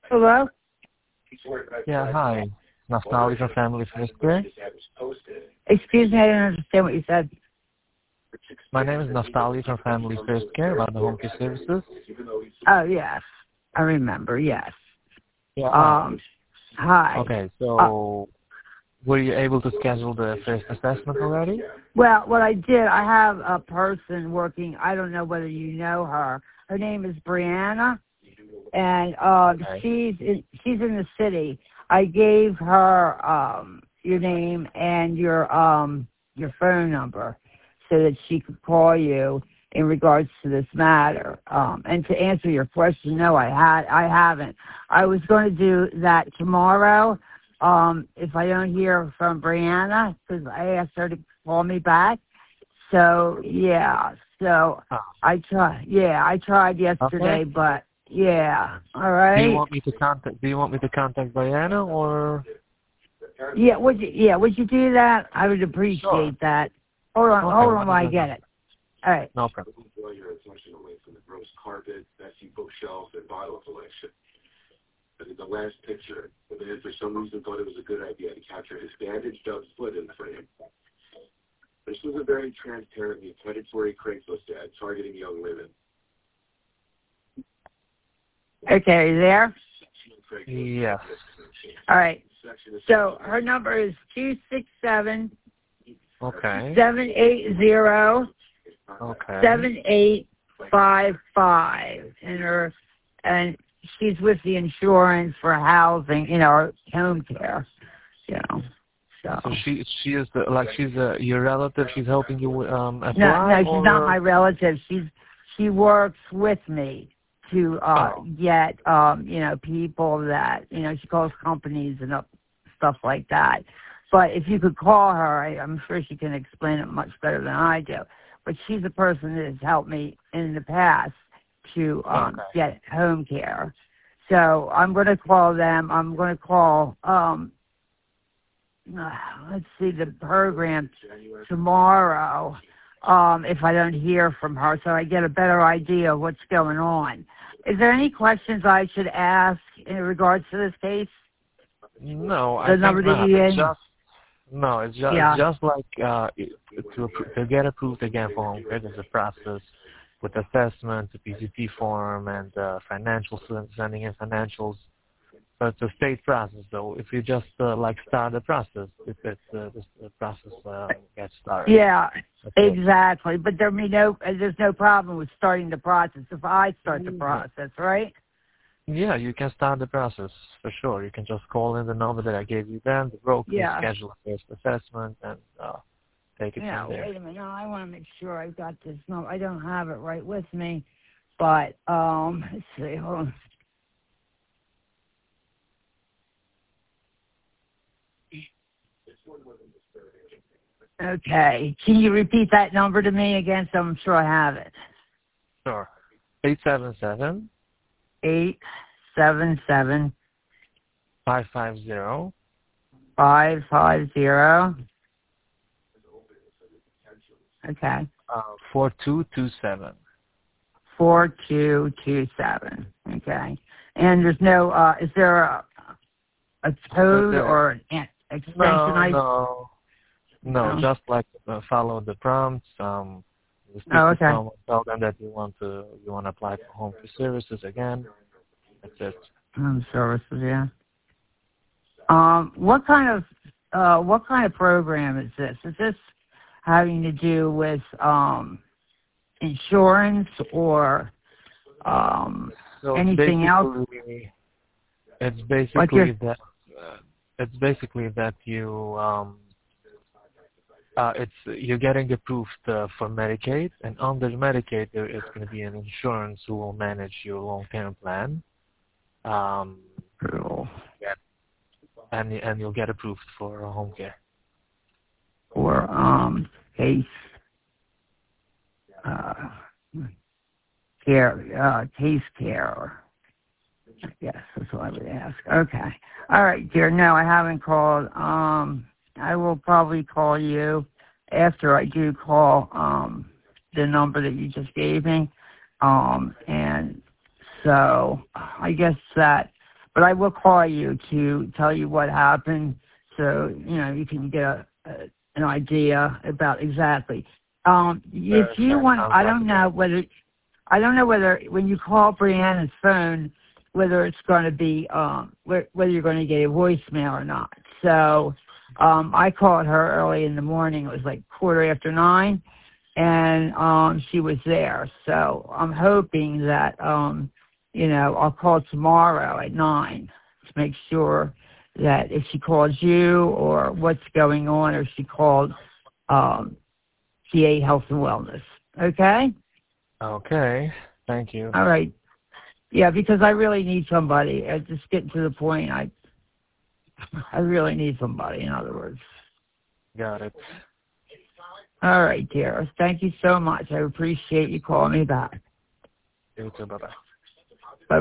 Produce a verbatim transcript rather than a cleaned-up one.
Hello? Yeah, hi. Naftali from Family First Care. Excuse me, I don't understand what you said. My name is Naftali from Family First Care about the home care services. Oh, yes. I remember, yes. Yeah, hi. Um, hi. Okay, Uh, so were you able to schedule the first assessment already? well, what I did, I have a person working, I don't know whether you know her. Her name is Brianna, and uh, Okay. she's in, she's in the city. I gave her um, your name and your um, your phone number so that she could call you in regards to this matter. Um, and to answer your question, no, I had I haven't. I was going to do that tomorrow. Um, if I don't hear from Brianna, because I asked her to call me back. So yeah, so Oh. I tried. Yeah, I tried yesterday, Okay. but yeah, all Do right. you want me to contact? Do you want me to contact Brianna or? Yeah, would you? Yeah, would you do that? I would appreciate Sure. that. Hold on, Okay. hold on What while is I the get number? it. All right. No problem. Draw your attention away from the gross carpet, messy bookshelves, and bottle collection. But in the last picture, the man for some reason thought it was a good idea to capture his bandaged up foot in the frame. This was a very transparently predatory Craigslist ad targeting young women. Okay, are you there? Yes. All right. So her number is two six seven Okay. seven eight zero Okay. seven eight five five, and her and she's with the insurance for housing, you know, or home care, you know. So, So she she is the, like she's a, your relative. She's helping you um apply. no, no, she's or? not my relative. She's she works with me to uh Oh. get um you know people that you know she calls companies and up, stuff like that. But if you could call her, I, I'm sure she can explain it much better than I do. But she's a person that has helped me in the past to um Okay. get home care. So I'm going to call them. I'm going to call um uh, let's see the program tomorrow. Um, if I don't hear from her, so I get a better idea of what's going on. Is there any questions I should ask in regards to this case? No, I The think number that not. you It's gave? just no. It's just Yeah. it's just like uh, it- to appro- to get approved again for home care. There's a process with assessment, the P C T form, and uh, financial sending in financials. So it's a state process, though. If you just uh, like start the process, if it uh, the, the process uh, gets started. Yeah, That's it. exactly. But there be no, there's no problem with starting the process if I start the process, right? Yeah, you can start the process for sure. You can just call in the number that I gave you then, the broker, Yeah. schedule a first assessment, and uh, take it Yeah, from there. wait a minute. No, I want to make sure I've got this. No, I don't have it right with me. But, um, let's see. Hold on. Okay. Can you repeat that number to me again so I'm sure I have it? Sure. Eight seven seven Eight seven seven five five zero five five zero. Okay. uh, four two two seven. Four two two seven. Okay. And there's no. Uh, is there a, a code or an extension? No, I no, no. No. Just like uh, follow the prompts. Um, you speak Oh, to okay. someone, tell them that you want to you want to apply for home care services again. That's it. Home services, yeah. Um, what kind of uh, what kind of program is this? Is this having to do with um, insurance or um, So anything else? basically, it's Like basically your that. Uh, it's basically that you um, uh, it's you're getting approved uh, for Medicaid, and under Medicaid there is going to be an insurance who will manage your long-term plan. Um, yeah, and and you'll get approved for uh, home care. or um, case uh, care, uh, case care. Yes, that's what I would ask. Okay. All right, dear. No, I haven't called. Um, I will probably call you after I do call um, the number that you just gave me. Um, and so I guess that, but I will call you to tell you what happened, so you know you can get a, a, an idea about exactly. Um, if Sure, you sure. want, Sounds I like don't a know plan. whether I don't know whether when you call Brianna's phone, whether it's going to be um, wh- whether you're going to get a voicemail or not. So um, I called her early in the morning. It was like quarter after nine, and um, she was there. So I'm hoping that um, you know I'll call tomorrow at nine to make sure that if she calls you or what's going on, or she called um, C A Health and Wellness. Okay. Okay. Thank you. All right. Yeah, because I really need somebody. I just getting to the point. I I really need somebody. In other words. Got it. All right, dear. Thank you so much. I appreciate you calling me back. You too. Bye-bye.